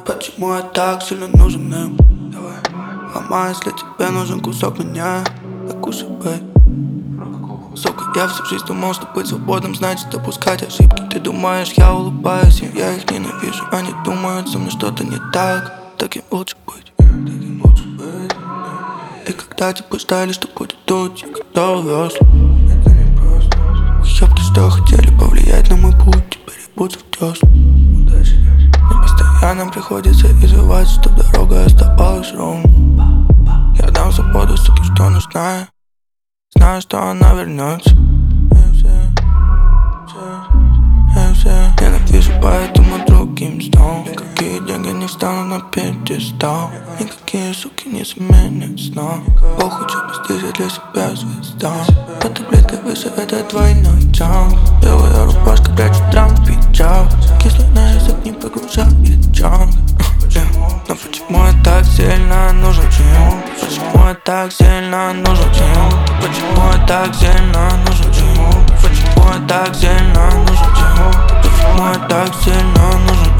Почему я так сильно нужен им? Мама, если тебе нужен кусок меня, так кушай, бэй. Сука, я всю жизнь думал, что быть свободным значит допускать ошибки. Ты думаешь, я улыбаюсь, я их ненавижу. Они думают, со мной что-то не так. Таким лучше быть. И когда тебе ждали, что будет тут, я готов вез. Уебки, что хотели повлиять на мой путь, теперь ебутся в десна. Мне постоянно приходится извиваться, чтоб дорога оставалась ровной. Я дам свободу, суке, что нужна. Знаю, что она вернется. Ненавижу, поэтому другим стал. Никакие деньги не станут на пьедестал. Никакие суки не заменят сна. Похуй, что пиздишь, я для себя звезда. Под таблеткой выше, это двойной джамп. Белая рубашка, прячу трамп, пиджак. Кислый на язык не погружает джанк. Но почему я так сильно нужен им? Почему я так сильно нужен им? Почему я так сильно нужен им? Почему я так сильно нужен им? Почему я так сильно нужен